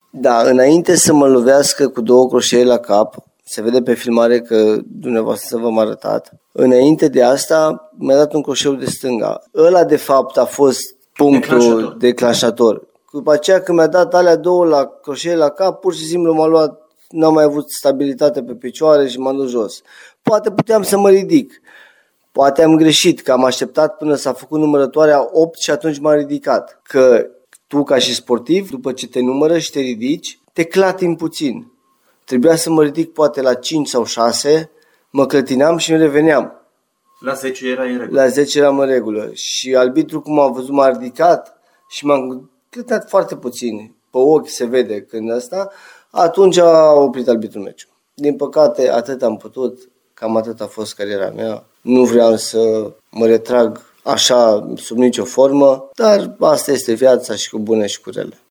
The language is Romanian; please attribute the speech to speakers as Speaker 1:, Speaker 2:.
Speaker 1: Da, înainte să mă lovească cu 2 croșee la cap, se vede pe filmare că dumneavoastră v-am arătat, înainte de asta mi-a dat un croșeu de stânga. Ăla de fapt a fost punctul declanșator. După aceea când mi-a dat alea 2 la croșee la cap, pur și simplu m-a luat, n-am mai avut stabilitate pe picioare și m-am dus jos. Poate puteam să mă ridic. Poate am greșit, că am așteptat până s-a făcut numărătoarea 8 și atunci m-am ridicat. Că tu ca și sportiv, după ce te numără și te ridici, te clatini puțin. Trebuia să mă ridic poate la 5 sau 6, mă clătineam și îmi reveneam.
Speaker 2: La 10 era în regulă.
Speaker 1: La 10 eram în regulă. Și arbitru, cum am văzut, m-a ridicat și m-am clătinat foarte puțin. Pe ochi se vede când asta. Atunci a oprit arbitrul meciul. Din păcate, atât am putut, cam atât a fost cariera mea. Nu vreau să mă retrag așa sub nicio formă, dar asta este viața și cu bune și cu rele.